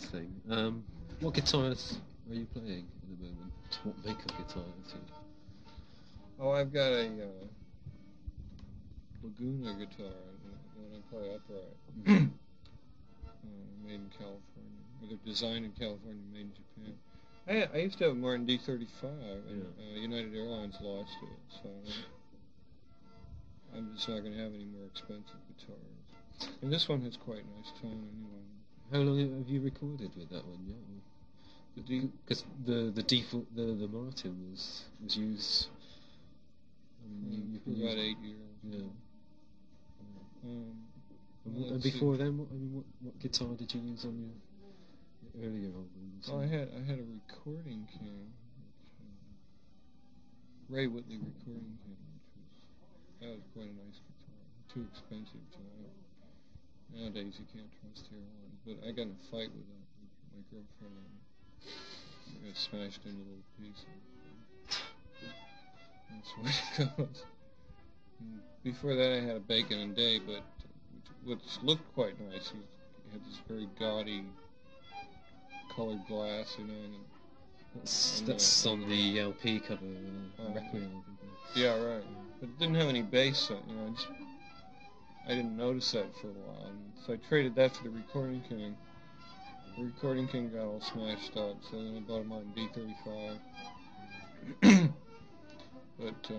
thing. What guitars are you playing at the moment? What make of guitars? Oh, I've got a Laguna guitar when I play upright. Made in California. Or they're designed in California, made in Japan. I used to have a Martin D35, and United Airlines lost it, so I'm just not going to have any more expensive guitars. And this one has quite a nice tone anyway. How long have you recorded with that one? Yeah, because the default the Martin was used. For about 8 years. Yeah. And before then, what guitar did you use on your earlier albums? Oh, I had a recording king, Ray Whitley recording king, that was quite a nice guitar. Too expensive tonight. Nowadays you can't trust the airlines, but I got in a fight with my girlfriend. I got smashed into little pieces. That's the way it goes. Before that I had a Bacon and Day, but which looked quite nice. It had this very gaudy colored glass, and that's on the LP cover, Requiem. Yeah, right. But it didn't have any bass, I didn't notice that for a while, and so I traded that for the Recording King. The Recording King got all smashed up, so then I bought a Martin D35. But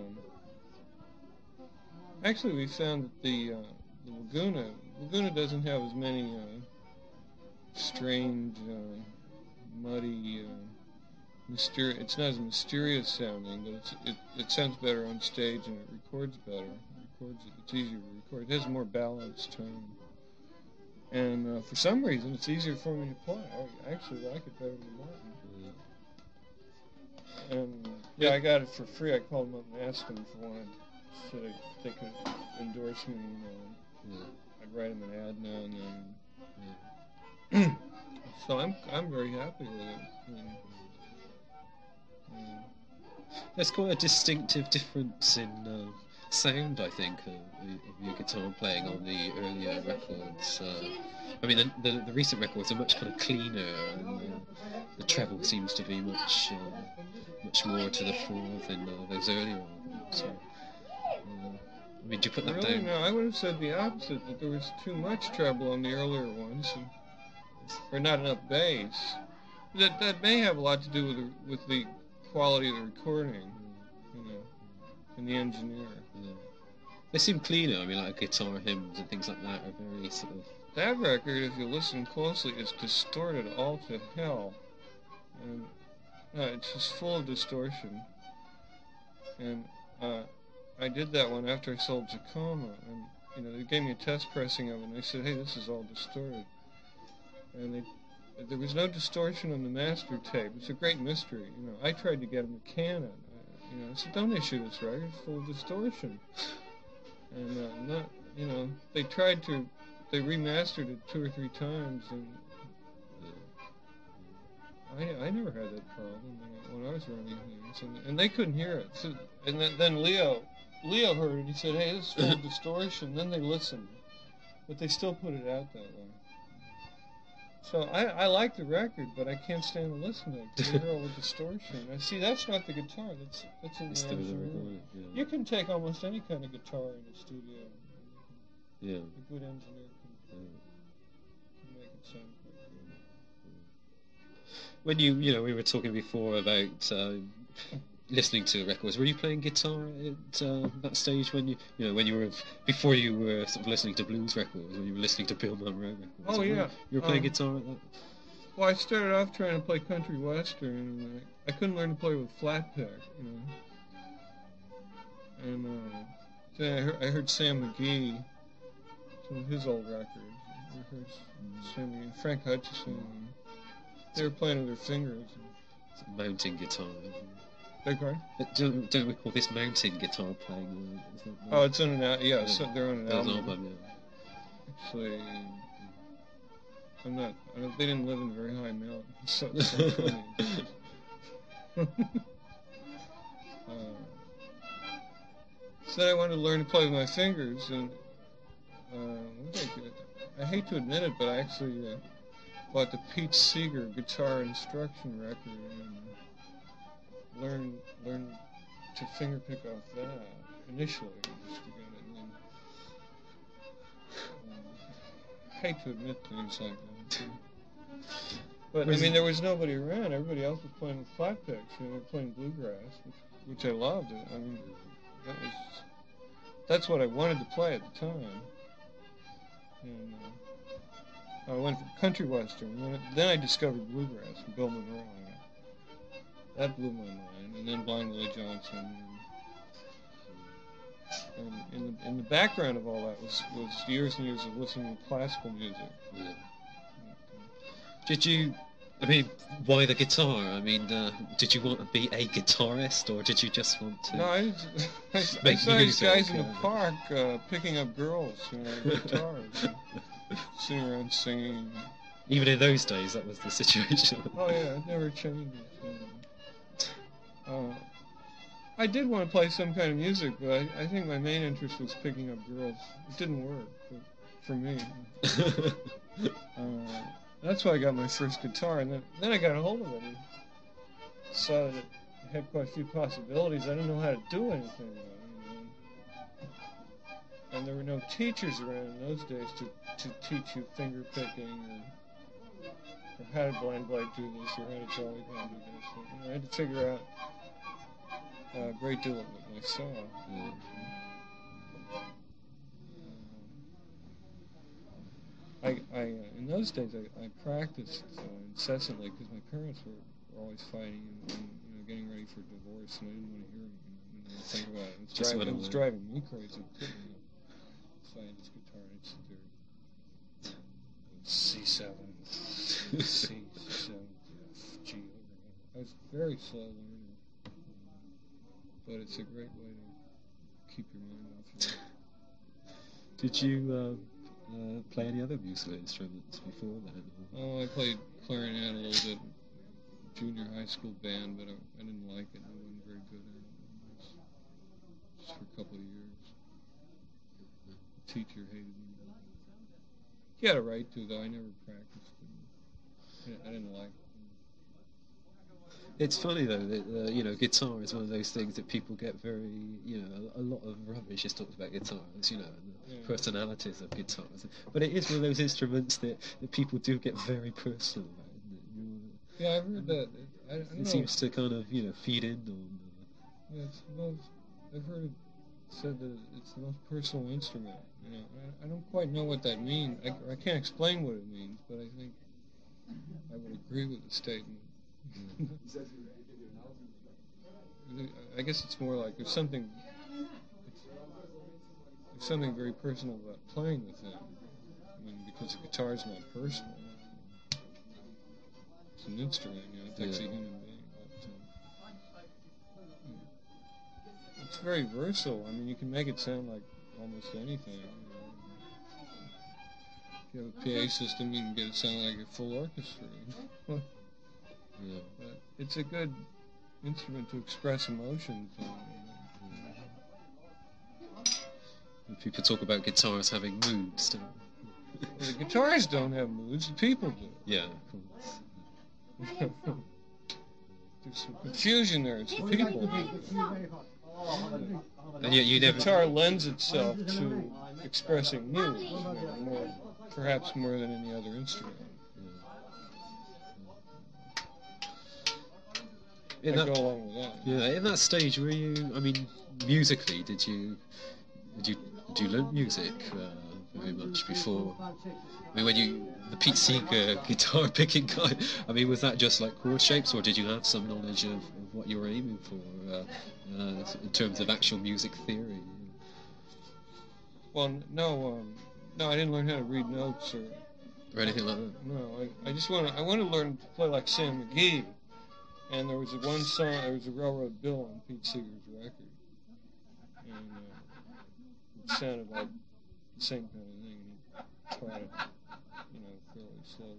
actually, we found that the Laguna doesn't have as many strange, muddy, it's not as mysterious sounding, but it sounds better on stage and it records better. It's easier to record. It has a more balanced tone. And for some reason, it's easier for me to play. I actually like it better than Martin. And yeah, I got it for free. I called them up and asked them for one, so they could endorse me. I'd write them an ad now and then. So I'm very happy with it. There's quite a distinctive difference in sound, I think, of your guitar playing on the earlier records. I mean, the recent records are much kind of cleaner, and the treble seems to be much more to the fore than those earlier albums. So, I mean, do you put that down? No, I would have said the opposite, that there was too much treble on the earlier ones, or not enough bass. That may have a lot to do with the quality of the recording, and the engineer. Yeah. They seem cleaner. I mean, like guitar hymns and things like that are very sort of... That record, if you listen closely, is distorted all to hell. And it's just full of distortion. And I did that one after I sold Tacoma. And, they gave me a test pressing of it, and they said, hey, this is all distorted. And there was no distortion on the master tape. It's a great mystery. I tried to get them to Canon. I said, don't issue this record. It's full of distortion. And they remastered it 2 or 3 times, and I never had that problem when I was running things, and they couldn't hear it. So, and then Leo heard it. He said, "Hey, this is full of distortion." Then they listened, but they still put it out that way. So I like the record, but I can't stand to listen to it because I hear all the distortion. I see that's not the guitar. That's in the engineer. Yeah. You can take almost any kind of guitar in the studio. Yeah. A good engineer can make it sound good. When we were talking before about listening to records, were you playing guitar at that stage when you were before you were sort of listening to blues records, when you were listening to Bill Monroe records? Oh yeah. You were playing guitar at that? Well, I started off trying to play country western, and I couldn't learn to play with flat pick, And then I heard Sam McGee, some of his old records. I heard Sam McGee, Frank Hutchison. They were playing with their fingers. It's a mountain guitar. Beg pardon? Don't we call this mountain guitar playing? Oh, it's on an album. Yeah, so they're on an album. Yeah. Actually, they didn't live in a very high mountain, so it's so funny. So then I wanted to learn to play with my fingers, and I hate to admit it, but I actually bought the Pete Seeger guitar instruction record and learned to finger pick off that initially, just to get it. And then, I hate to admit things like that. But I mean, there was nobody around. Everybody else was playing with flat picks. You know, they were playing bluegrass, which I loved. I mean, that's what I wanted to play at the time. And I went for country western. Then I discovered bluegrass and Bill Monroe. That blew my mind. And then Blind Willie Johnson. And in the background of all that was years and years of listening to classical music. Yeah. Did you, I mean, why the guitar? I mean, did you want to be a guitarist, or did you just want to? No, I saw these guys in the park picking up girls, you know, with guitars, sitting around singing. Even in those days, that was the situation. Oh yeah, it never changed. I did want to play some kind of music, but I think my main interest was picking up girls. It didn't work for me. That's why I got my first guitar, and then I got a hold of it and saw that it had quite a few possibilities. I didn't know how to do anything with it. And there were no teachers around in those days to teach you finger picking or how to blind blade do this or how to jolly do this. I had to figure out a great deal of it myself. In those days, I practiced incessantly because my parents were always fighting and getting ready for divorce, and I didn't want to hear them. Think about it. It was driving me crazy. So I had this guitar, and it's there. C7, C7, F, G. I was very slow learner, but it's a great way to keep your mind off your. Did you play any other musical instruments before that? Oh, I played clarinet a little bit, junior high school band, but I didn't like it. I wasn't very good at it. Just for a couple of years. The teacher hated me. He had a right to, though. I never practiced it. I didn't like it. It's funny though that guitar is one of those things that people get very, a lot of rubbish is talked about guitars, and the personalities of guitars. But it is one of those instruments that people do get very personal about, isn't it? Yeah, I've heard that. I don't know. Seems to kind of feed in on. Yeah, I've heard it said that it's the most personal instrument. I don't quite know what that means. I can't explain what it means, but I think I would agree with the statement. I guess it's more like there's something very personal about playing with it. I mean, because the guitar's not personal. It's an instrument, it's actually a human being. But, it's very versatile. I mean, you can make it sound like almost anything. If you have a PA system, you can get it sound like a full orchestra. Yeah. But it's a good instrument to express emotions. And people talk about guitars having moods, don't they? Well, the guitars don't have moods, the people do. Yeah, of course. There's some confusion there, it's the people. And yet you The never... guitar lends itself to expressing moods, perhaps more than any other instrument. I go along with that. Yeah, in that stage, were you? I mean, musically, did you learn music very much before? I mean, when the Pete Seeger guitar picking guy, I mean, was that just like chord shapes, or did you have some knowledge of what you were aiming for in terms of actual music theory? Well, no, I didn't learn how to read notes or anything like that. No, I want to learn to play like Sam McGee. And there was one song, there was a Railroad Bill on Pete Seeger's record. And it sounded like the same kind of thing. He taught it, fairly slowly.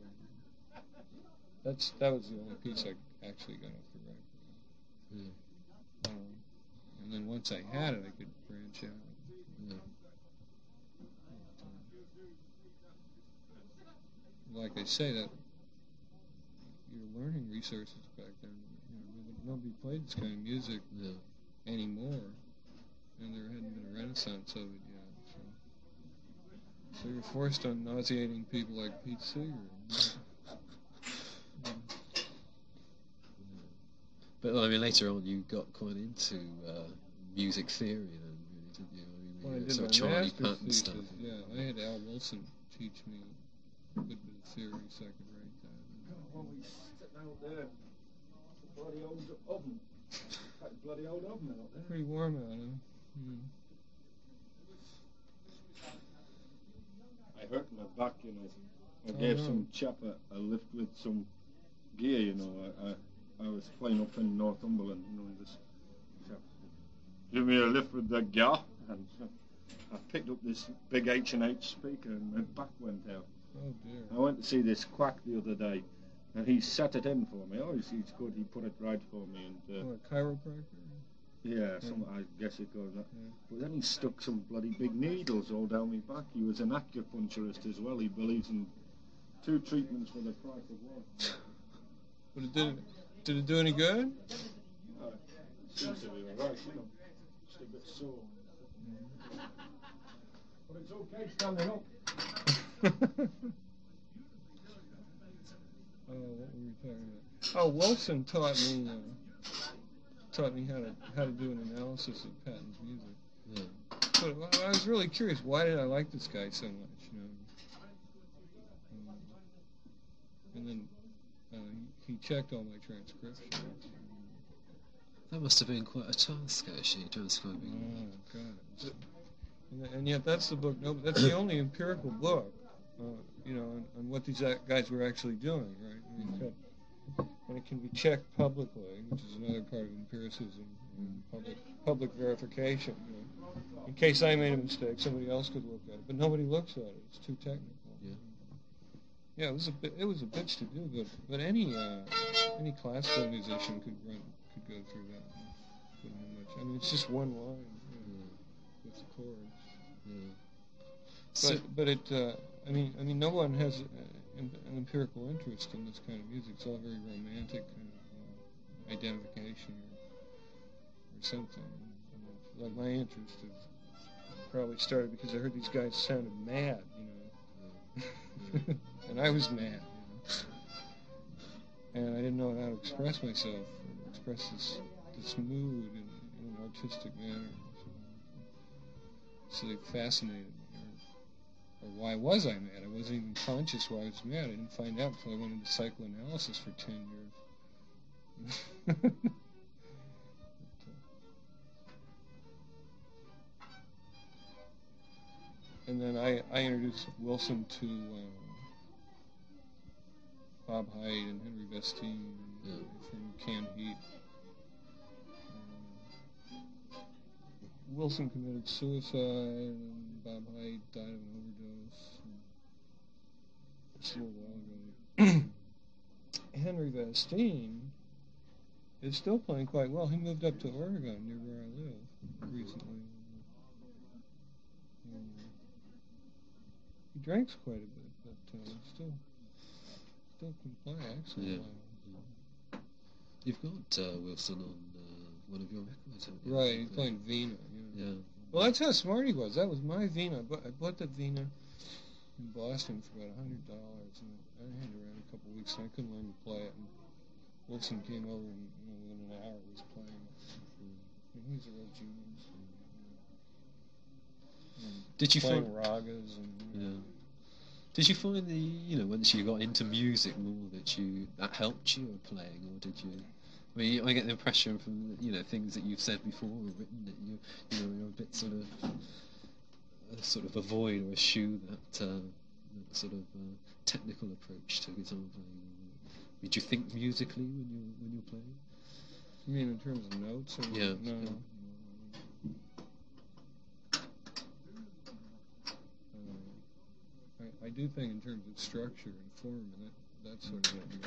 That was the only piece I actually got off the record. Yeah. And then once I had it, I could branch out. Yeah. Like I say, that learning resources back then. Nobody played this kind of music anymore, and there hadn't been a renaissance of it yet. So you're forced on nauseating people like Pete Seeger. But I mean, later on, you got quite into music theory, then, really, didn't you? I mean, Well, I did sort of my Charlie master's Patton thesis. stuff. Yeah, I had Al Wilson teach me a good bit of theory, so I could write that. Well, we sitting out there, bloody old oven. Like bloody old oven out there. Pretty warm out, huh? I hurt my back, you know. I gave some chap a lift with some gear, you know. I was playing up in Northumberland, you know, and this chap gave me a lift with the gear, and I picked up this big H&H speaker, and my back went out. Oh dear. I went to see this quack the other day, and he set it in for me. Oh, he's good. He put it right for me, and A chiropractor? yeah, I guess it goes that. Yeah. But then he stuck some bloody big needles all down my back. He was an acupuncturist as well. He believes in 2 treatments for the price of 1. But did it do any good? Seems to be alright, you know. Just a bit sore. But it's okay standing up. Oh, what were we talking about? Oh, Wilson taught me how to do an analysis of Patton's music. Yeah. But I was really curious. Why did I like this guy so much? You know. And then he checked all my transcription. That must have been quite a task, actually, transcribing. Oh God! And yet that's the book. No, that's the only empirical book, you know, on what these guys were actually doing, right? I mean, and it can be checked publicly, which is another part of empiricism, and public verification. You know. In case I made a mistake, somebody else could look at it, but nobody looks at it. It's too technical. Yeah. Yeah, it was a bitch to do, but any classical musician could go through that. Wouldn't have much. I mean, it's just one line, you know, with the chords. Yeah. So, But it. I mean, no one has an empirical interest in this kind of music. It's all very romantic kind of identification or something. Like my interest is probably started because I heard these guys sounded mad, you know. And I was mad, you know. And I didn't know how to express myself, or express this mood in an artistic manner. So they fascinated me. Or why was I mad? I wasn't even conscious why I was mad. I didn't find out until I went into psychoanalysis for 10 years. And then I introduced Wilson to Bob Hyde and Henry Vestine from Canned Heat. Wilson committed suicide, and Bob Hyde died of an overdose just a little while ago. Henry Vestine is still playing quite well. He moved up to Oregon, near where I live, recently. He drinks quite a bit, but still can play excellent. Yeah. You've got Wilson on one of your records, haven't you? Right, he's playing Vina. Yeah. Well, that's how smart he was. That was my Vina. I bought the Vina in Boston for about $100, and I had it around a couple of weeks, and I couldn't learn to play it. And Wilson came over, and within an hour was playing it. And he's a real genius. Did you playing find ragas and Did you find once you got into music more that helped you at playing, or did you? I mean, I get the impression from things that you've said before or written that you're a bit sort of avoid or eschew that sort of technical approach to guitar playing. Did you think musically when you're playing? You mean in terms of notes? Or Yeah. No. Yeah. I do think in terms of structure and form, and that's sort of what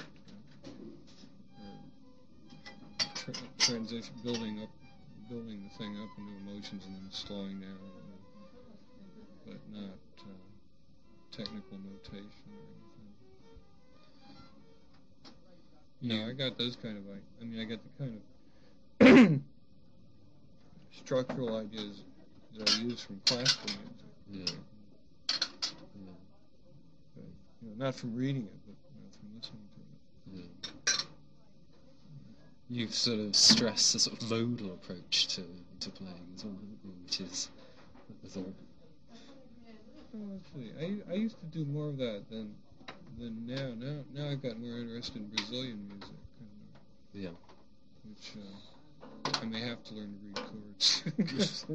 transition, building the thing up into emotions and then slowing down, but not technical notation or anything. No, I got those kind of, I mean, I got the kind of structural ideas that I use from classical music. Yeah. Yeah. But, you know, not from reading it, but from listening to it. Yeah. You've sort of stressed a sort of modal approach to playing as well, which is a Let's see. I used to do more of that than now. Now I've got more interested in Brazilian music. yeah. Which I may have to learn to read chords.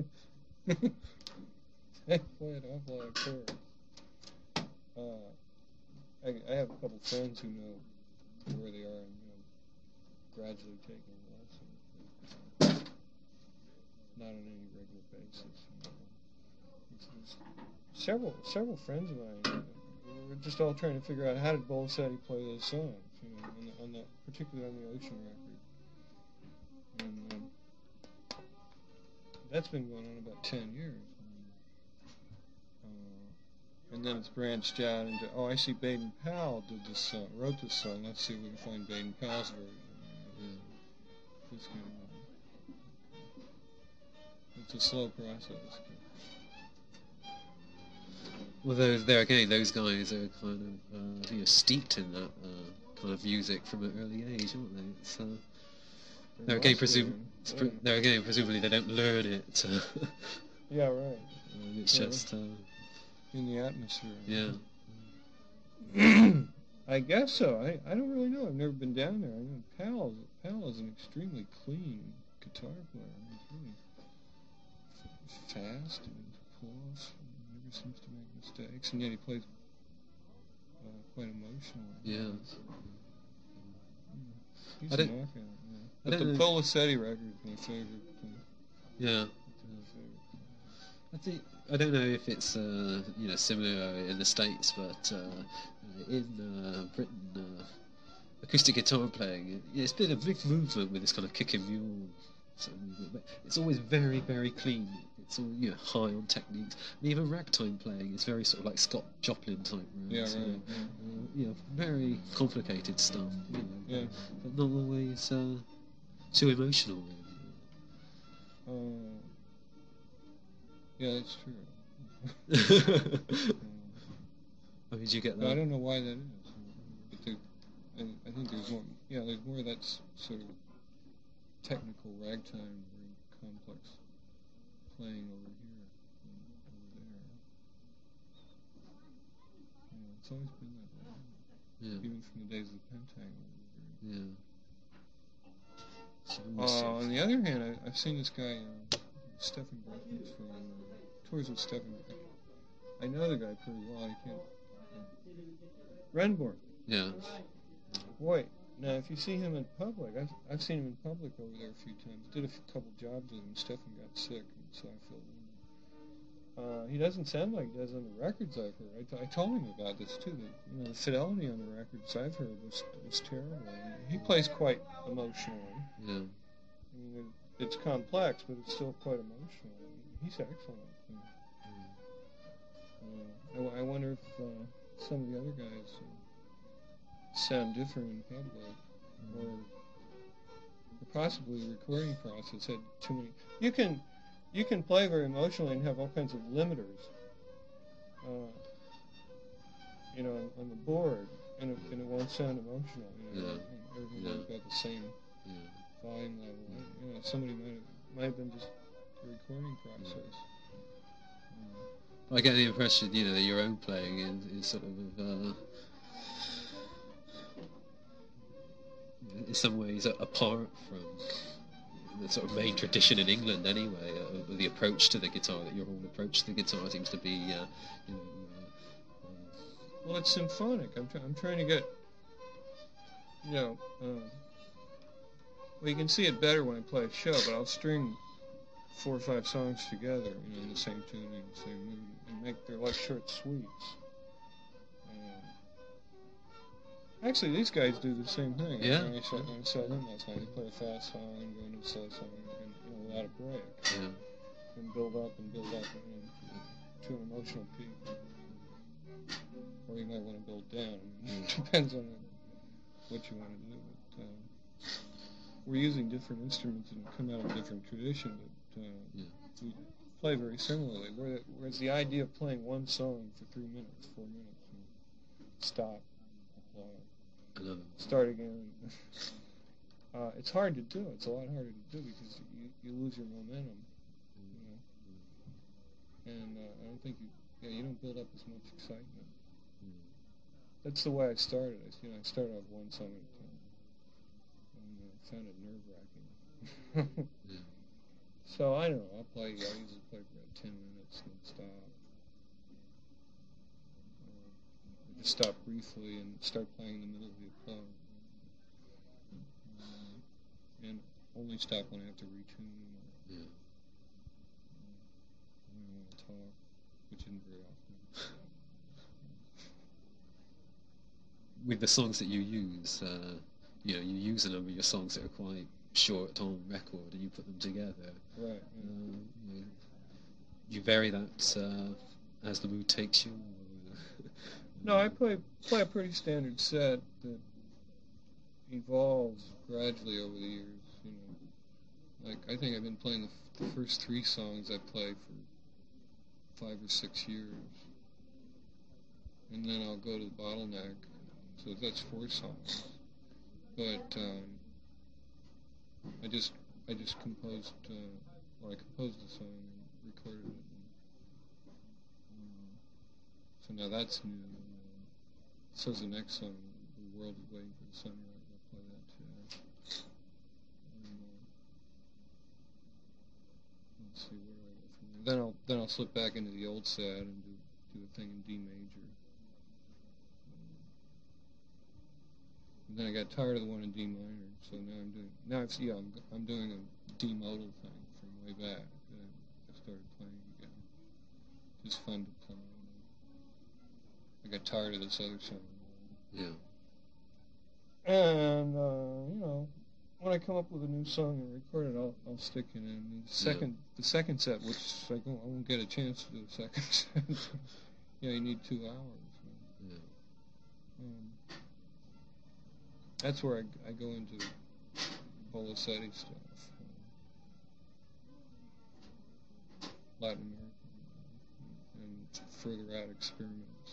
I play an awful lot of chords. I have a couple friends who know where they are and gradually taking lessons. Not on any regular basis. Several friends of mine. We're just all trying to figure out how did Bolasetti play those songs, particularly on the Ocean record. And that's been going on about 10 years. And then it's branched out into, I see Baden Powell did this song, wrote this song. Let's see if we can find Baden Powell's version. This kind of it's a slow process. Well, there again, those guys are kind of steeped in that kind of music from an early age, aren't they? It's, there again, presumably they don't learn it. Yeah, right. It's just in the atmosphere. Yeah. I guess so. I don't really know. I've never been down there. I know Powell is an extremely clean guitar player. He's really fast and close. Never seems to make mistakes, and yet he plays quite emotionally. Yeah. He's a knockout. Yeah. But the Bolasetti record is my favorite. Yeah. I don't know if it's similar in the States, but in Britain, acoustic guitar playing, it's been a big movement with this kind of kicking mule sort of movement. But it's always very, very clean. It's all high on techniques. And even ragtime playing is very sort of like Scott Joplin type. Yeah, right. Very complicated stuff. Yeah. But not always too emotional. Yeah, that's true. I mean, did you get that? I don't know why that is. But I think there's more. Yeah, there's more of that sort of technical ragtime, very complex playing over here than over there. It's always been that way. Yeah. Even from the days of the Pentangle. Yeah. On the other hand, I've seen this guy, Stefan Breffman's from Tours with Stefan. I know the guy pretty well. I can't. Renborn. Yeah. Boy, now if you see him in public, I've seen him in public over there a few times. Did a couple jobs with him. Stefan got sick, and so I filled in. He doesn't sound like he does on the records I've heard. I told him about this too. That the fidelity on the records I've heard was terrible. He plays quite emotionally. Yeah. I mean, it's complex, but it's still quite emotional. He's excellent. I wonder if some of the other guys sound different in public, or possibly the recording process had too many. You can play very emotionally and have all kinds of limiters, on the board, and it won't sound emotional. Everyone's got the same volume level. Somebody might have been just the recording process. I get the impression, that your own playing is sort of, in some ways, apart from the sort of main tradition in England, anyway, the approach to the guitar. That your whole approach to the guitar seems to be, Well, it's symphonic. I'm trying to get, well, you can see it better when I play a show, but I'll string 4 or 5 songs together, in the same tuning, same movement, and they're like short suites. Actually, these guys do the same thing. Yeah. I saw them last night. They play a fast song and go into a slow song, and without a break. Yeah. And build up to an emotional peak. Or you might want to build down. It depends on what you want to do. But, we're using different instruments and come out of a different tradition, but we play very similarly. Whereas the idea of playing one song for 3 minutes, 4 minutes, and stop, apply, start again, it's hard to do. It's a lot harder to do because you lose your momentum, and I don't think you don't build up as much excitement. That's the way I started. I started off one song at a time, and found it nerve-wracking. So I don't know. I usually play for about 10 minutes and stop. I just stop briefly and start playing in the middle of the applause. And only stop when I have to retune. I don't want to talk, which isn't very often. With the songs that you use, you use a number of your songs that are quite short on record, and you put them together. Right. You vary that as the mood takes you. No, I play a pretty standard set that evolves gradually over the years. Like I think I've been playing the first 3 songs I play for 5 or 6 years, and then I'll go to the Bottleneck. So that's 4 songs. But I just composed, I composed the song and recorded it. So now that's new. So's the next song, The World is Waiting for the Sunrise. I'll play that too. Let's see where I go from there. Then I'll slip back into the old set and do a thing in D major. And then I got tired of the one in D minor, so now I'm doing a D modal thing from way back. I started playing again. It's fun to play. I got tired of this other song. Yeah. And when I come up with a new song and record it, I'll stick it in. The second set, which I won't get a chance to do the second set. You need 2 hours. That's where I go into Bolasetti stuff, Latin American, and further out experiments.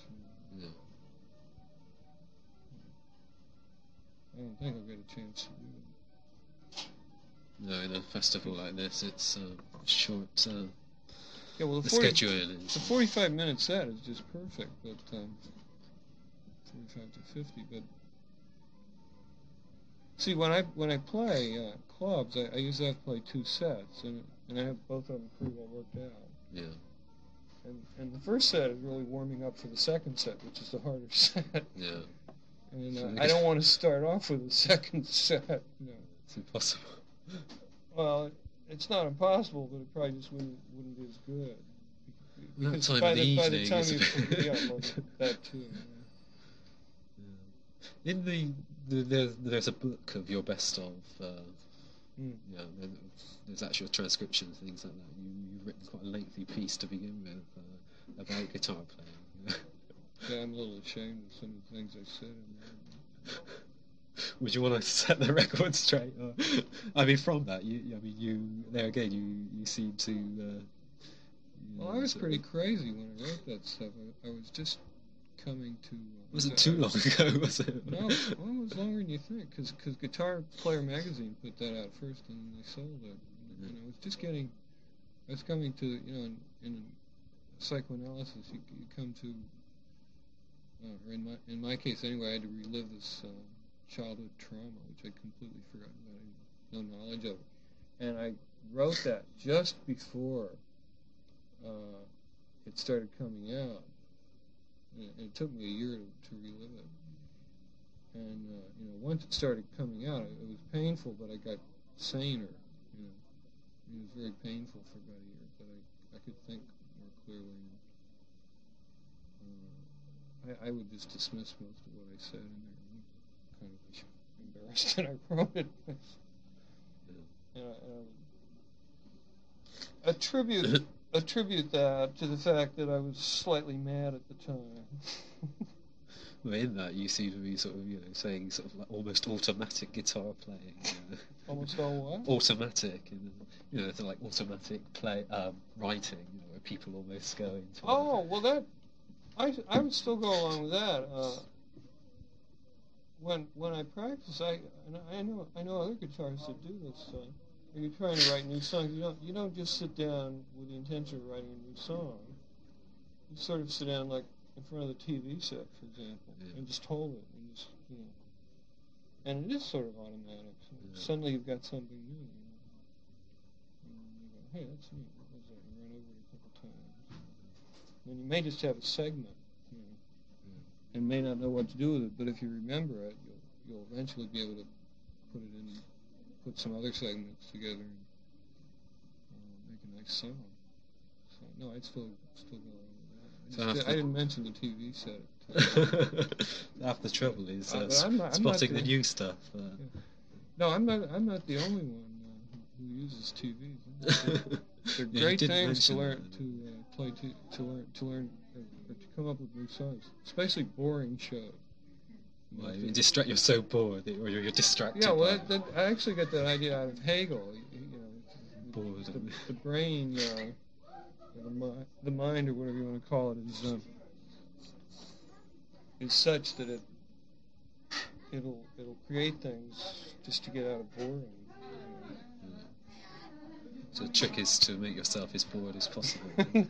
I don't think I'll get a chance to do it. No, in a festival like this, it's short. The schedule. The 45-minute set is just perfect, but 45 to 50, but. See, when I play clubs, I usually have to play 2 sets, and I have both of them pretty well worked out. Yeah. And the first set is really warming up for the second set, which is the harder set. Yeah. And I don't want to start off with the second set. No. It's impossible. Well, it's not impossible, but it probably just wouldn't be as good. Because by by the time you that too. In there's a book of your best of. There's actual transcriptions, things like that. You've written quite a lengthy piece to begin with about guitar playing. Yeah, I'm a little ashamed of some of the things I said in there. Would you want to set the record straight? I mean, from that, you seem to. Well, I was pretty crazy when I wrote that stuff. I was just coming to. It wasn't too long ago, was it? No, it was longer than you think, because Guitar Player magazine put that out first, and they sold it. And I was coming to, in psychoanalysis, you come to, or in my case anyway, I had to relive this childhood trauma, which I'd completely forgotten about. I had no knowledge of it. And I wrote that just before it started coming out. And it took me a year to relive it. And, once it started coming out, it was painful, but I got saner. It was very painful for about a year, but I could think more clearly. I would just dismiss most of what I said in there. I'm kind of embarrassed that I wrote it. Attribute that to the fact that I was slightly mad at the time. Well, in that you seem to be sort of, saying sort of like almost automatic guitar playing. Almost all what? Automatic, it's like automatic writing, where people almost go into. Oh, well, that I would still go along with that. When I practice, I know other guitarists that do this. When you're trying to write new songs, you don't just sit down with the intention of writing a new song. You sort of sit down like in front of the TV set, for example, and just hold it, and just and it is sort of automatic. So suddenly you've got something new. And you go, hey, that's neat. What was that? You run over it a couple times. And you may just have a segment, and may not know what to do with it, but if you remember it, you'll eventually be able to put some other segments together and make a nice song. So no, I'd still go on with that. I didn't mention the TV set. Half the trouble is I'm not spotting the new stuff. No, I'm not the only one who uses TVs. They're great things to learn to learn or to come up with new songs, especially boring shows. Well, you're so bored, or you're distracted. Yeah, well, I actually got that idea out of Hegel. Bored. The brain, or the mind, or whatever you want to call it, is such that it'll create things just to get out of boredom. So the trick is to make yourself as bored as possible.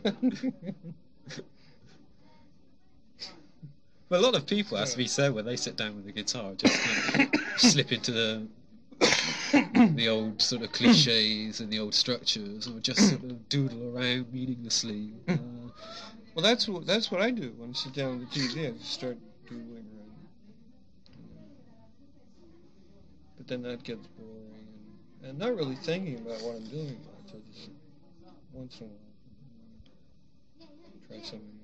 But a lot of people, as we said, when they sit down with a guitar, just slip into the old sort of cliches and the old structures, or just sort of doodle around meaninglessly. Well, that's what I do when I sit down with the TV. I just start doodling around. But then that gets boring, and not really thinking about what I'm doing much. I just once in a while try something new.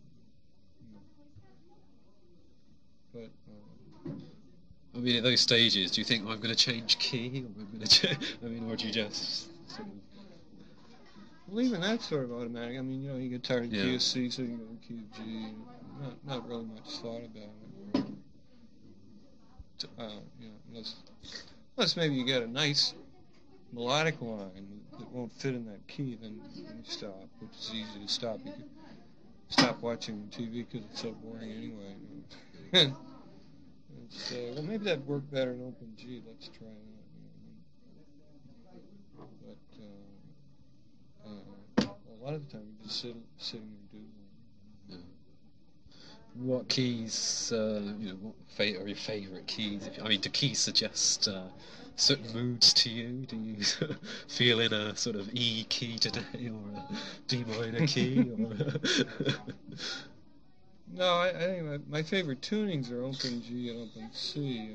But I mean, at those stages, do you think, I'm going to change key, or I'm going to or do you just sort of... Well, even that's sort of automatic. I mean, you get tired of the key of C, so you go to key of G. Not really much thought about it. Unless maybe you get a nice melodic line that won't fit in that key, then you stop, which is easy to stop. You can stop watching TV because it's so boring anyway. And say, well, maybe that'd work better in open G. Let's try that. But a lot of the time, you're just sitting there doodling. Yeah. What keys, what are your favourite keys? Do keys suggest certain moods to you? Do you feel in a sort of E key today, or a D minor key? No, I think my favorite tunings are open G and open C.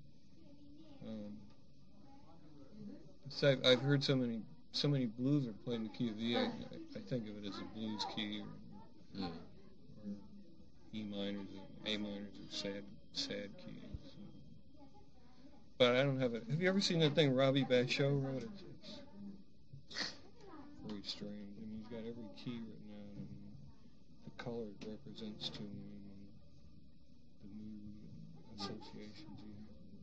I've heard so many blues are played in the key of E. I think of it as a blues key, or E minors, or A minors, or sad keys. But I don't have it. Have you ever seen that thing Robbie Basho wrote? It's very strange. I mean, he's got every key written out, and the color it represents to him, and the mood and associations he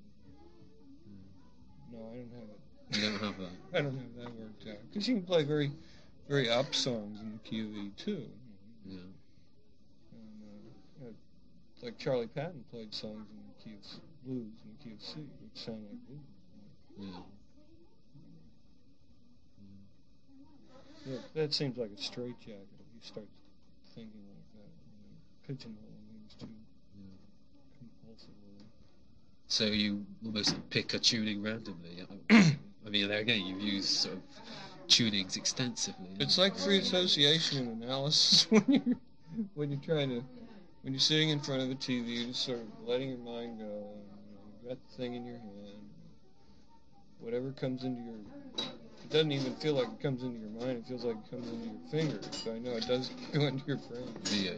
has. No, I don't have it. You don't have that? I don't have that worked out. Because you can play very, very up songs in the key of E, too. Yeah. And, like Charlie Patton played songs in the key of blues in the key of C, which sound like blues. Yeah. That seems like a straitjacket if you start thinking like that, pigeonholing things too compulsively. So you almost pick a tuning randomly. I mean, there again, you've used sort of tunings extensively. It's like free association and analysis when you're sitting in front of a TV, you're just sort of letting your mind go. And, you've got the thing in your hand. Whatever comes into your... It doesn't even feel like it comes into your mind. It feels like it comes into your fingers. So I know it does go into your brain. Yeah.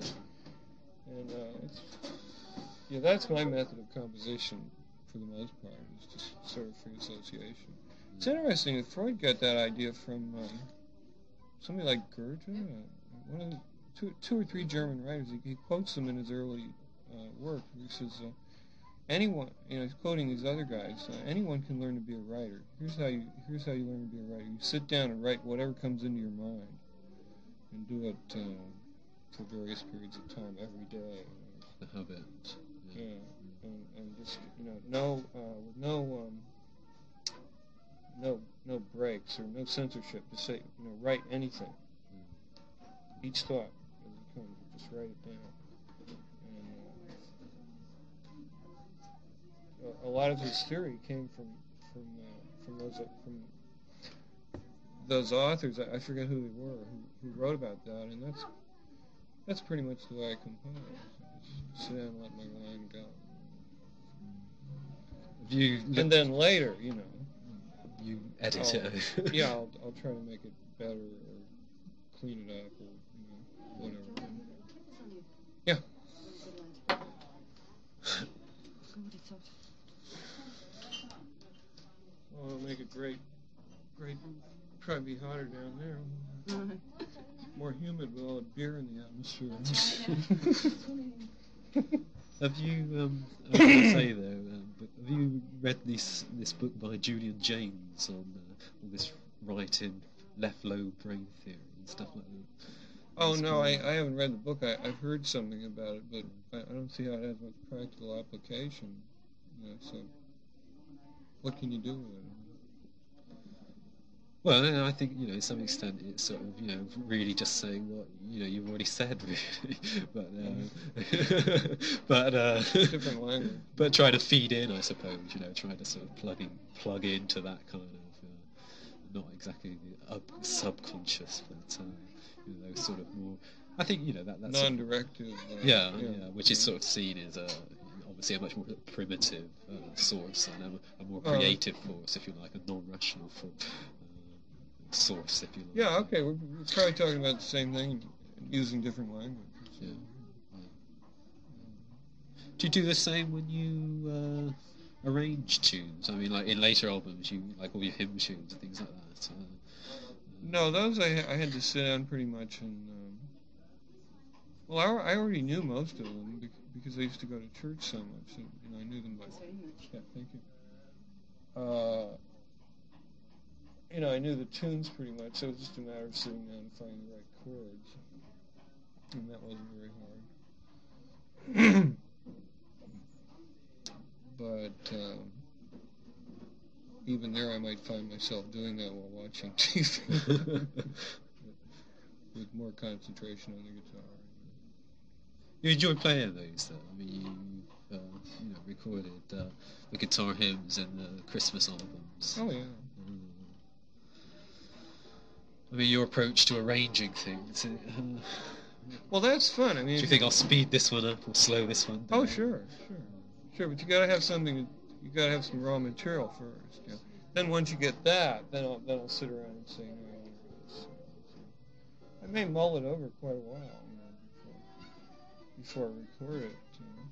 And that's my method of composition for the most part. Is just sort of free association. It's interesting that Freud got that idea from somebody like Goethe, one of the two or three German writers. He quotes them in his early work. He says, anyone, he's quoting these other guys. Anyone can learn to be a writer. Here's how you learn to be a writer. You sit down and write whatever comes into your mind, and do it for various periods of time every day. The habit. Yeah, and just with no breaks or no censorship. Just say write anything. Each thought as it comes, just write it down. And a lot of his theory came from those authors. I forget who they were who wrote about that, and that's pretty much the way I compose. Just sit down and let my line go. And then later, you edit it. Yeah, I'll try to make it better or clean it up or whatever. Yeah. Well, it'll make it great. Probably be hotter down there. More humid with all the beer in the atmosphere. Have you, I was going to say though, but have you read this book by Julian James on all this right-in left lobe brain theory and stuff like that? Oh no, I haven't read the book. I've heard something about it, but I don't see how it has much practical application. So what can you do with it? Well, I think to some extent it's sort of really just saying what you've already said, really, but different language. But try to feed in, I suppose. Try to sort of plug into that kind of not exactly the subconscious, but those sort of more. I think that's non-directive. Which is sort of seen as obviously a much more primitive source and a more creative force, if you like, a non-rational force. Source, if you like. Yeah, okay, we're probably talking about the same thing, using different languages. Yeah. Do you do the same when you arrange tunes? I mean, like in later albums, you like all your hymn tunes and things like that. No, those I had to sit down pretty much and. Well, I already knew most of them because I used to go to church so much, and I knew them by. Yeah, thank you. I knew the tunes pretty much, so it was just a matter of sitting down and finding the right chords. And that wasn't very hard. But even there I might find myself doing that while watching TV. With more concentration on the guitar. You enjoy playing those, though? I mean, you recorded the guitar hymns and the Christmas albums. Oh, yeah. I mean, your approach to arranging things. Well, that's fun. I mean, do you think I'll speed this one up or slow this one down? Oh, sure. But you got to have something. You got to have some raw material first. Then once you get that, then I'll sit around and say, I may mull it over quite a while, before I record it,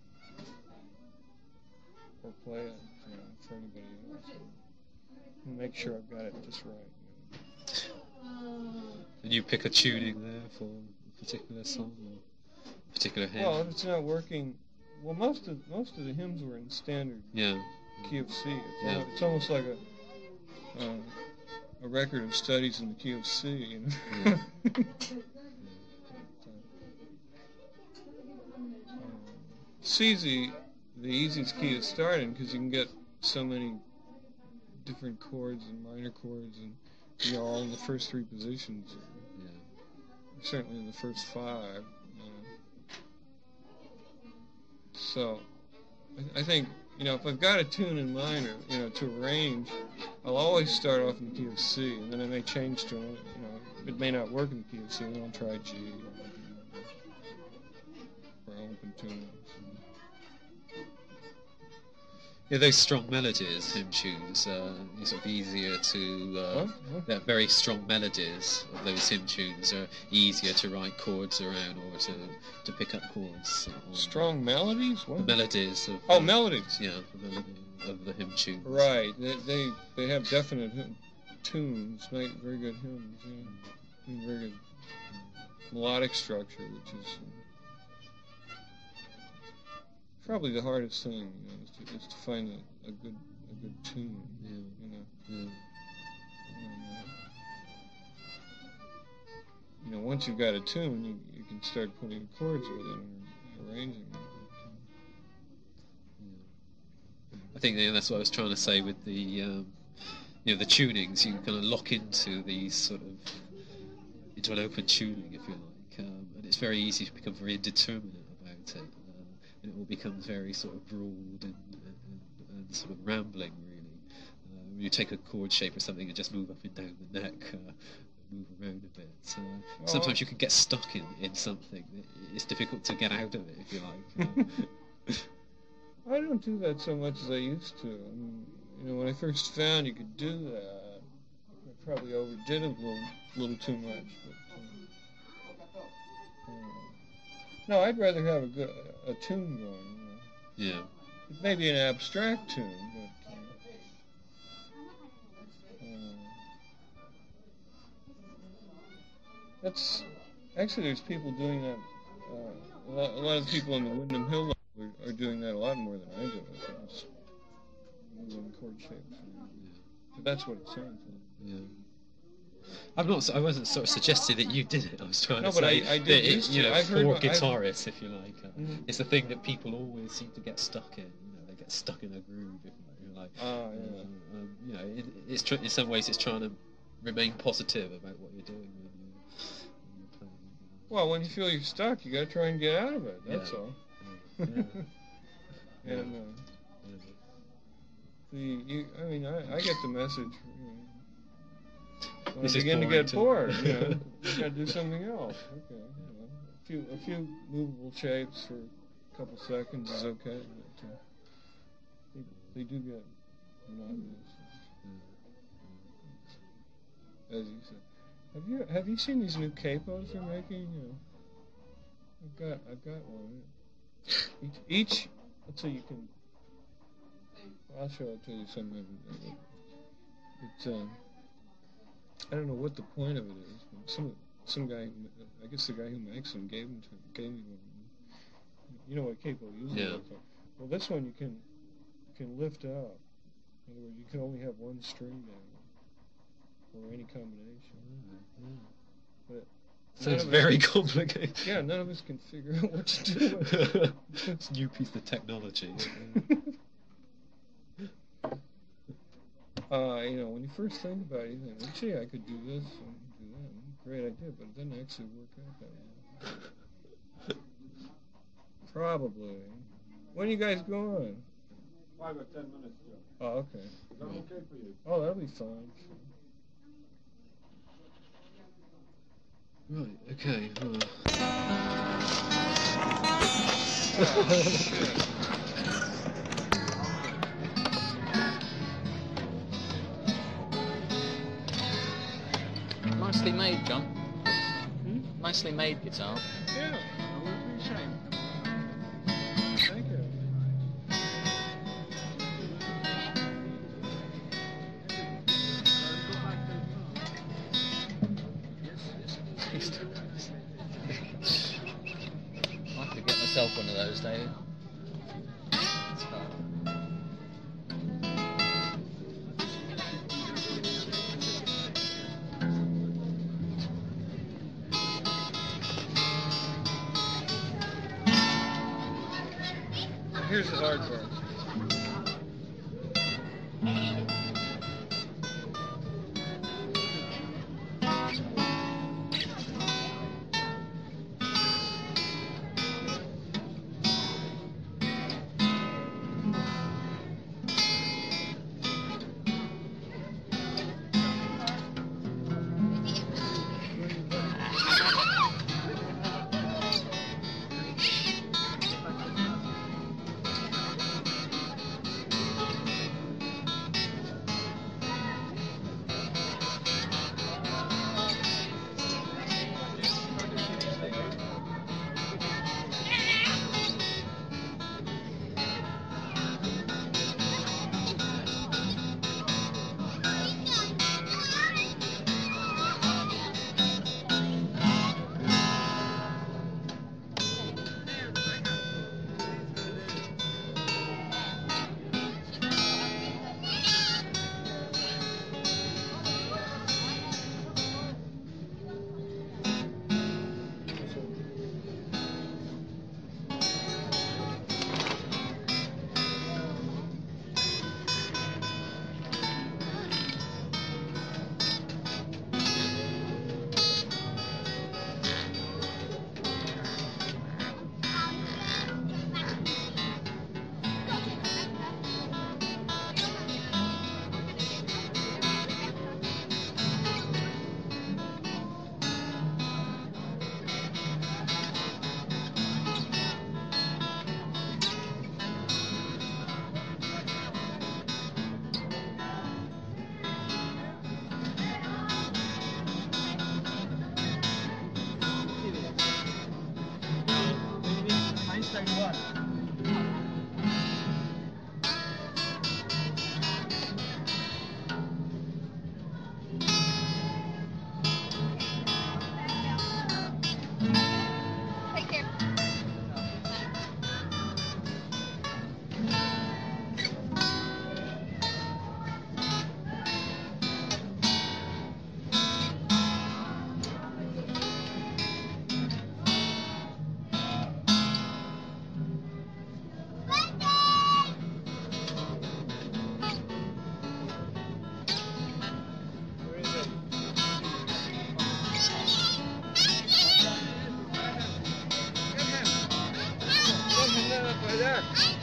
or play it, for anybody else, and make sure I've got it just right. And you pick a tuning there for a particular song or a particular hymn? Well, if it's not working, most of the hymns were in standard key of C. It's almost like a record of studies in the key of C. C's the easiest key to start in because you can get so many different chords and minor chords and all in the first three positions. Certainly in the first five. So I think if I've got a tune in minor, to arrange, I'll always start off in the key of C, and then I may change to it may not work in the key of C, and then I'll try G or open tunes. Yeah, those strong melodies, hymn tunes, sort of easier to. They're very strong melodies of those hymn tunes are easier to write chords around or to pick up chords. Strong melodies? What? The melodies of. Melodies. Yeah, the melody of the hymn tunes. Right, they have definite tunes, make very good hymns. And very good melodic structure, which is. probably the hardest thing, you know, is to find a good tune. Yeah. You know. Yeah. And, you know, once you've got a tune, you can start putting chords with it and arranging it. I think that's what I was trying to say with the, you know, the tunings. You can kind of lock into these sort of into an open tuning, if you like, and it's very easy to become very indeterminate about it, and it all becomes very sort of broad and sort of rambling, really. When you take a chord shape or something and just move up and down the neck, move around a bit. Sometimes you can get stuck in something. It's difficult to get out of it, if you like. I don't do that so much as I used to. I mean, you know, when I first found you could do that, I probably overdid it a little too much. But, no, I'd rather have a tune going. You know. Yeah. It may be an abstract tune, but that's actually there's people doing that. A lot of people in the Windham Hill are doing that a lot more than I do. It's moving chord shapes. But that's what it sounds like. Yeah. I wasn't sort of suggesting that you did it. I was trying to but say I did that you know, I've heard for guitarists, if you like, Mhm. it's a thing that people always seem to get stuck in. You know, they get stuck in a groove. If you like, Yeah. you know, it's in some ways it's trying to remain positive about what you're doing when you're playing. Well, when you feel you're stuck, you got to try and get out of it. That's all. Yeah. And I mean, I get the message. You know, when This I is begin to boring get to- bored, you know, you got to do something else. Okay, you know, a few movable shapes for a couple seconds is okay, but they do get monotonous. As you said, have you seen these new capos they're making? I've got one. Each let's see, you can. I'll show it to you sometime. It's I don't know what the point of it is. But some guy, I guess the guy who makes them gave me one. You know what capo usually Yeah. looks like. Well, this one you can lift up. In other words, you can only have one string down, or any combination. But So it's very complicated. yeah, none of us can figure out what to do with it. It's a new piece of technology. You know, when you first think about it, you think, well, gee, I could do this and do that. Great idea, but it doesn't actually work out that way. Probably. When are you guys going? 5 or 10 minutes, Joe. Oh, okay. Is that okay for you? Oh, that'll be fine. Right, okay. Nicely made, John. Nicely made guitar. Yeah, I would appreciate it. Thank you. I could get myself one of those, David. Here's the hard part. Take care. Where is it? Right there.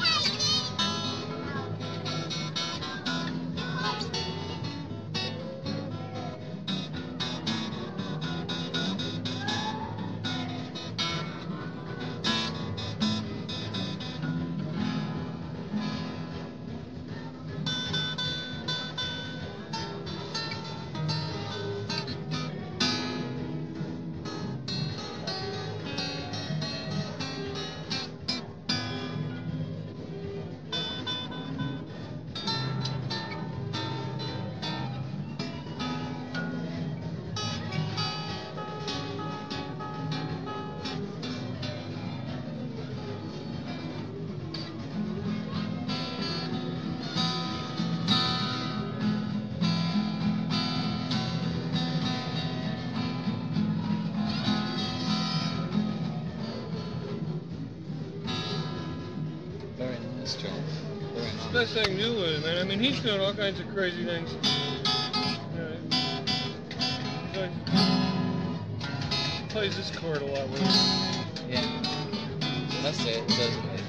Very nice, John. Very nice. Best thing new with it, man. I mean, he's doing all kinds of crazy things. So he plays this chord a lot with it. Yeah. That's it, doesn't it?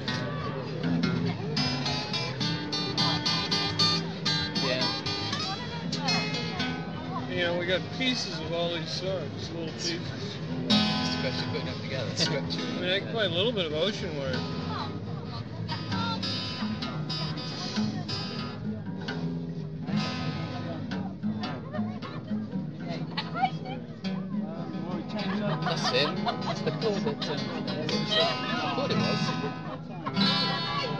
Yeah. You know, we got pieces of all these songs, little pieces. Especially putting them together. Structure. I mean, I can play a little bit of Ocean Wave. That's it. That's the chord that I thought it was.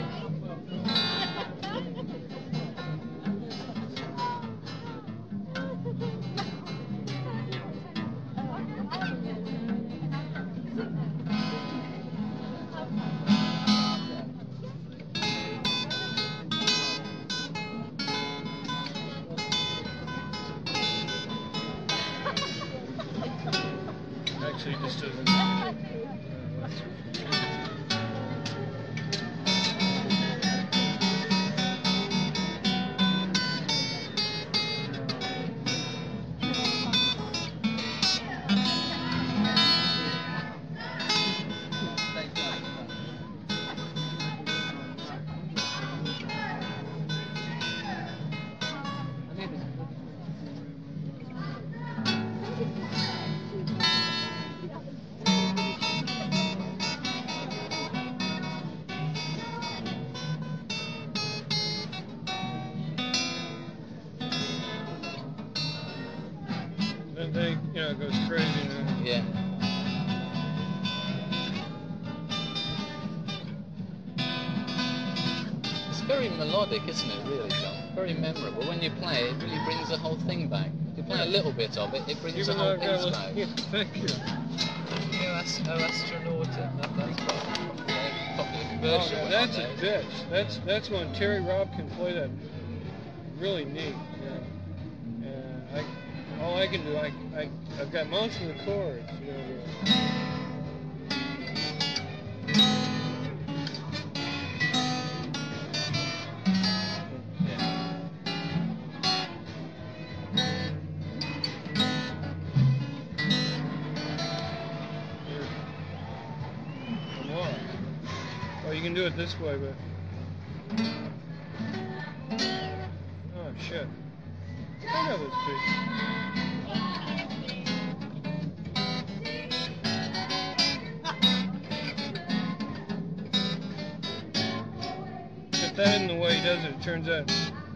Actually, it just doesn't. Then they, you know, it goes crazy. Man. Yeah. It's very melodic, isn't it, really, John? Very memorable. When you play it, it really brings the whole thing back. If you play a little bit of it, it brings Even the though whole I've got piece a back. little, thank you. Astronauta. That's a popular Oh, version. yeah, that's a ditch. That's when Terry Robb can play that really neat. Yeah. All I can do, I've got most of the chords. You know, oh, you can do it this way, but oh shit! I know this piece. If that isn't the way he does it, it turns out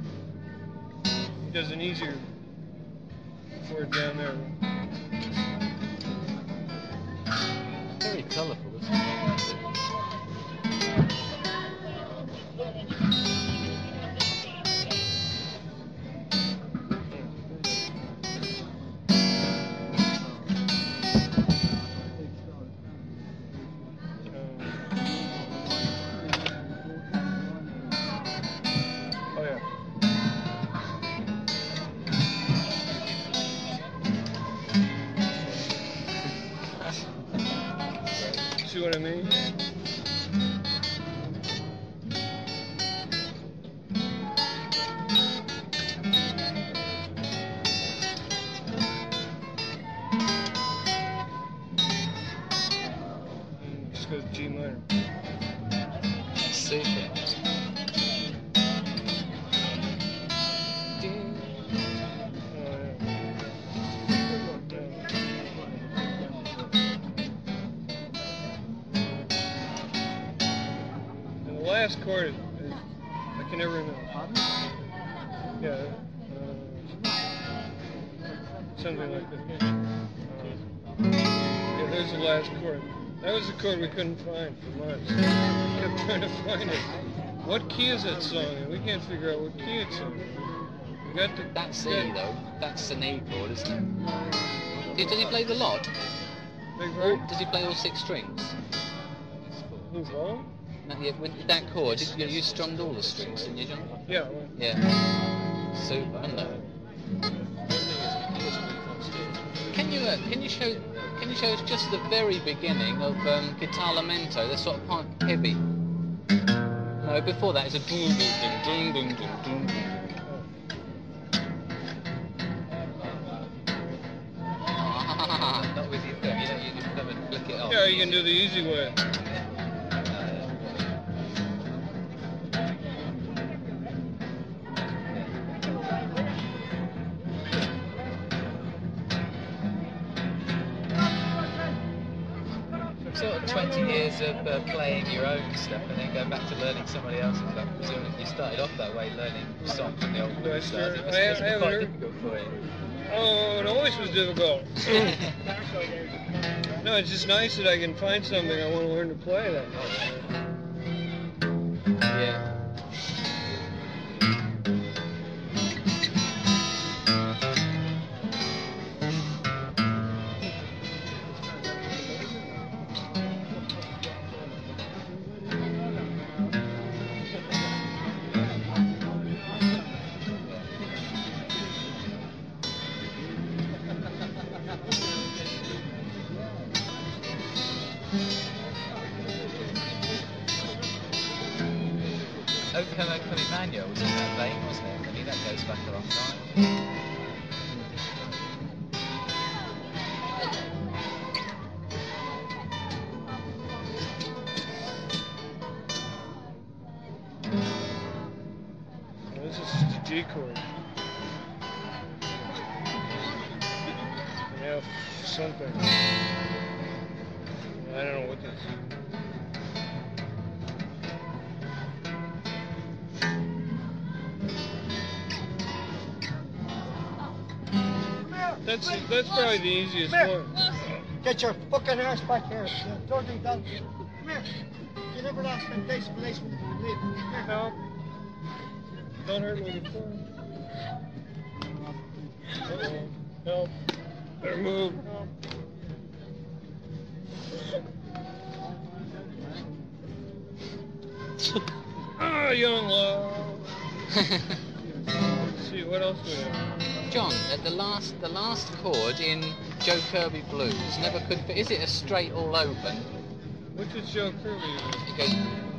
he does an easier chord down there. very colourful, isn't it? See what I mean? Just goes G minor. Super. And the last chord is I can never remember. Yeah. Something like that. Yeah, there's the last chord. That was the chord we couldn't find for months. Kept trying to find it. What key is that song? And we can't figure out what key it's in. We got the That's E though. That's an E chord, isn't it? Does he play the lot? Big Or Bird. does he play all 6 strings? Who's wrong? No, yeah, with that chord, you strummed all the strings, didn't you, John? Yeah. Well, Yeah. Super, isn't it? Can you show us just the very beginning of Guitar Lamento? That's sort of quite heavy. No, before that it's a doom doom doom doom doom doom doom. Ah, not with your thumb. You don't use your thumb and flick it off. yeah, you can do the easy way. Sort of 20 years of playing your own stuff and then go back to learning somebody else's stuff. Presumably you started off that way, learning songs from the old blues stars. It must I have been haven't quite heard- difficult for you. Oh, it always was difficult. No, it's just nice that I can find something I want to learn to play that. Yeah. Come Emmanuel was in that vein, wasn't it? I mean, that goes back a long time. This is just a G chord. Yeah, something. I don't know what this is. That's probably the easiest one. Get your fucking ass back here. You dirty donkey. Come here. You never lost my place with you leave. Come here. Help. Don't hurt me before. Uh-oh. Help. Better move. Ah, young love. Let's see, what else we have? John, the last chord in Joe Kirby Blues never could fit. Is it a straight all open? Which is Joe Kirby? It goes.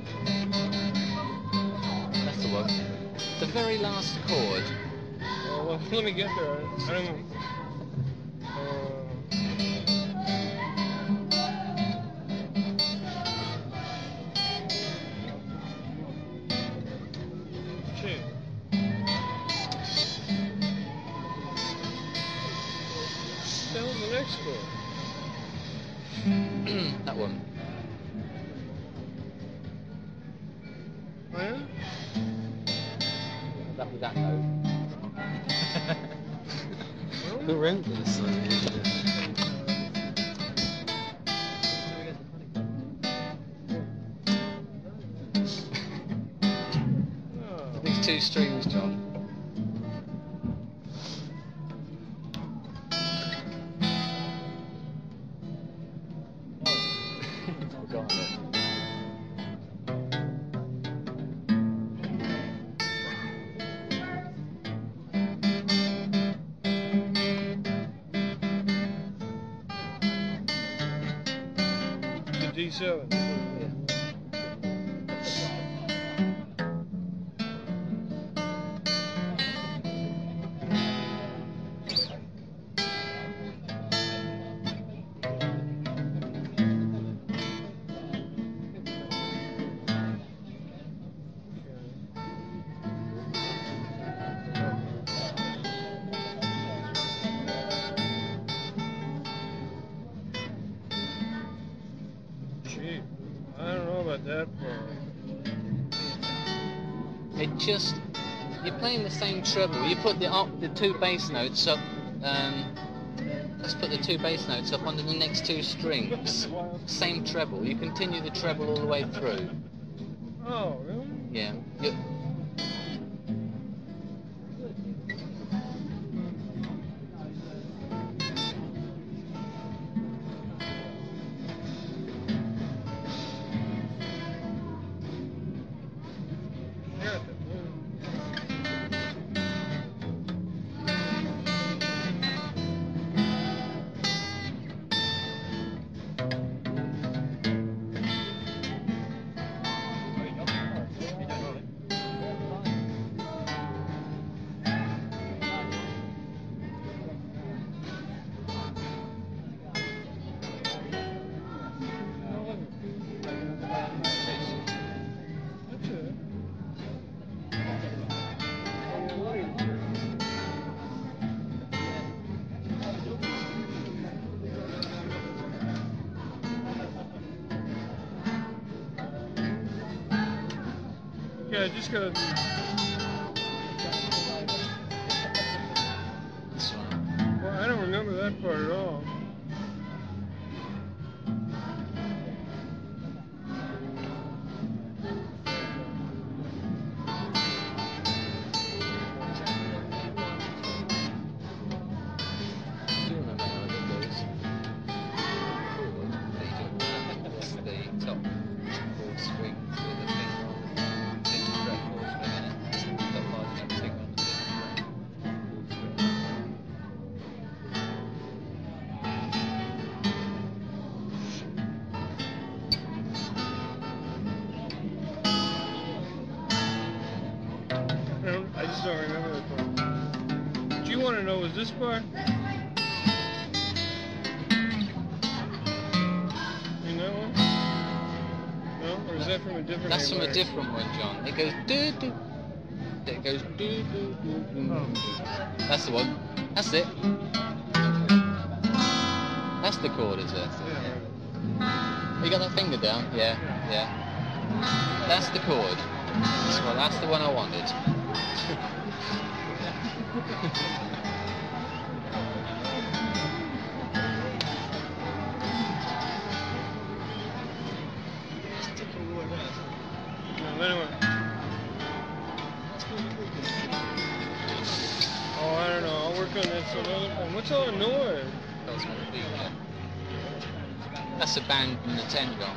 That's the one. The very last chord. Well, let me get there. I don't know. Gee. That was the next chord. That one. Oh, yeah? That with that note. Who wrote this? Oh. These 2 strings, John. Forgotten it. The D7. Yeah. Gee, I don't know about that part. It just, you're playing the same treble. You put the two bass notes up. Let's put the two bass notes up under the next two strings. Same treble. You continue the treble all the way through. Oh, really? Yeah. Yeah, just gotta. That's right. Well, I don't remember that part at all. I do remember how it goes. Forward, it's the top four strings with a thing on the fretboard within it. Top large enough thing on the fret. I just don't remember that part. Do you want to know, was this part? In that one? No? Or is that from a different That's from a A-line? different one, John. It goes doo doo. It goes doo doo doo doo. That's the one. That's it. That's the chord, is it? Yeah. You got that finger down? Yeah, yeah. That's the chord. Well, that's the one I wanted. Well, anyway. Oh, I don't know. I'll work on that some other time. What's all the noise? That's what it'd be, yeah. That's a band in the tent gone.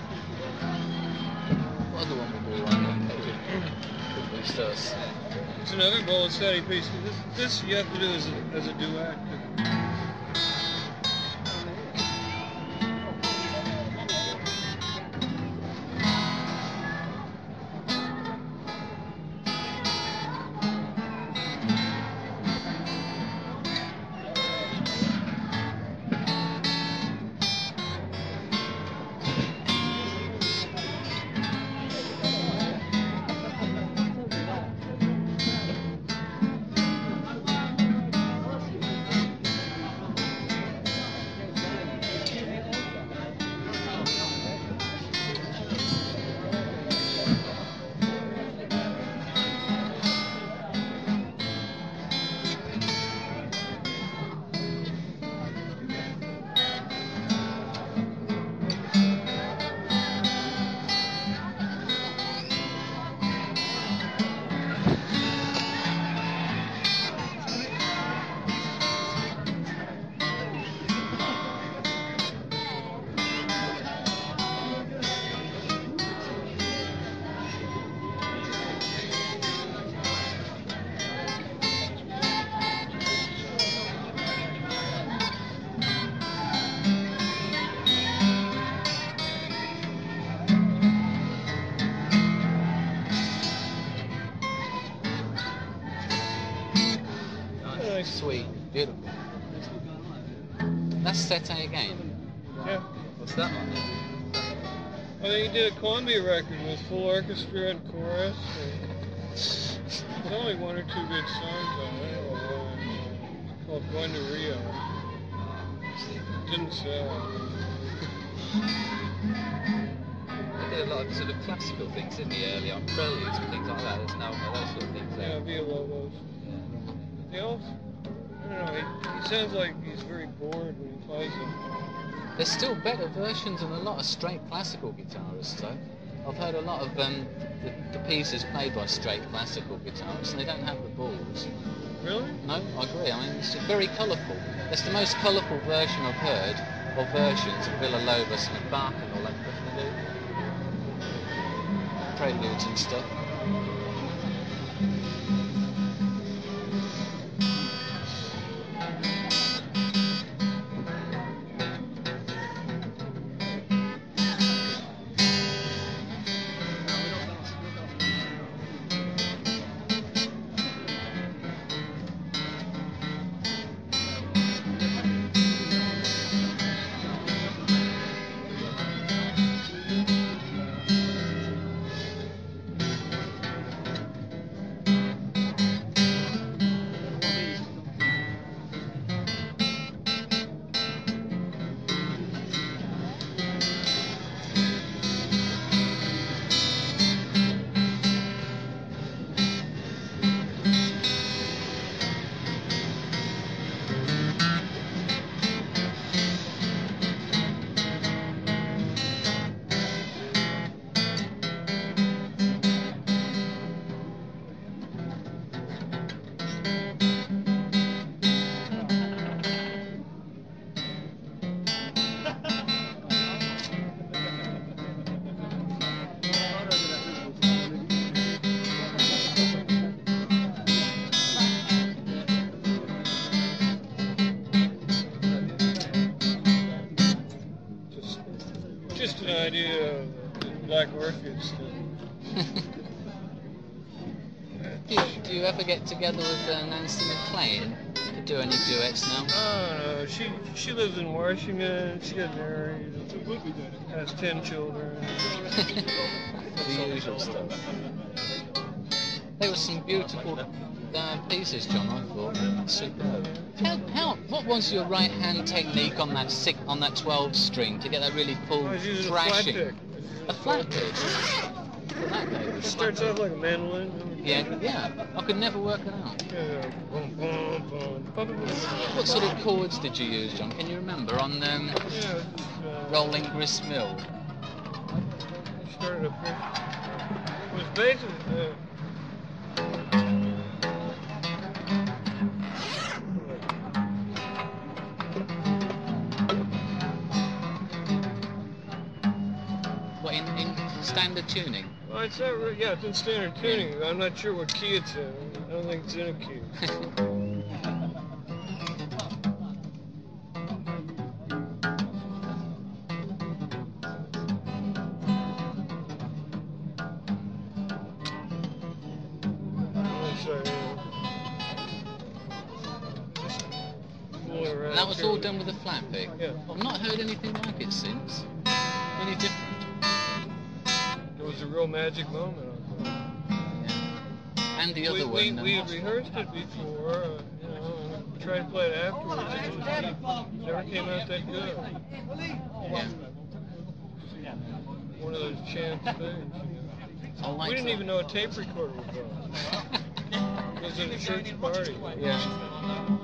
What other one would we want? Could boost us. It's another bowl and steady piece. This you have to do as a duet. That's Sete again. Yeah. What's that one? I think he did a Columbia record with full orchestra and chorus. There's only one or two good songs on it. Called Going to Rio. Didn't sell. They did a lot of sort of classical things in the early on, preludes and things like that. There's no those sort of things Yeah, there. Villalobos. They also, I don't know, he sounds like he's very bored when he plays them. There's still better versions than a lot of straight classical guitarists, though. I've heard a lot of the pieces played by straight classical guitarists, and they don't have the balls. Really? No, I agree. I mean, it's very colourful. It's the most colourful version I've heard, or versions of Villa-Lobos and Bach and all that stuff they do. Preludes and stuff. Just an idea of Black Orchids. Do you ever get together with Nancy McLean to do any duets now? Oh no, she lives in Washington. She got married, has 10 children. The usual stuff. There were some beautiful pieces, John. I thought superb. What was your right hand technique on that 12 string to get that really full I was using thrashing? a flat pick. A flat pick. Well, that gave It us starts something. off like a mandolin. Yeah. I could never work it out. Yeah. Boom, boom, boom, boom, boom. What sort of chords did you use, John? Can you remember on Yeah, Rolling Grist Mill? started up here. It was basically. What in standard tuning? Well, it's not really, yeah, it's in standard tuning. I'm not sure what key it's in. I don't think it's in a key. And that was all done with a flat pick. Yeah. I've not heard anything like it since. Really different. It was a real magic moment. I thought. And the other we one. had rehearsed it before, you know, and tried to play it afterwards. It never came out that good. Yeah. One of those chance things. I like We didn't that. even know a tape recorder was on. It was at a church party. Yeah.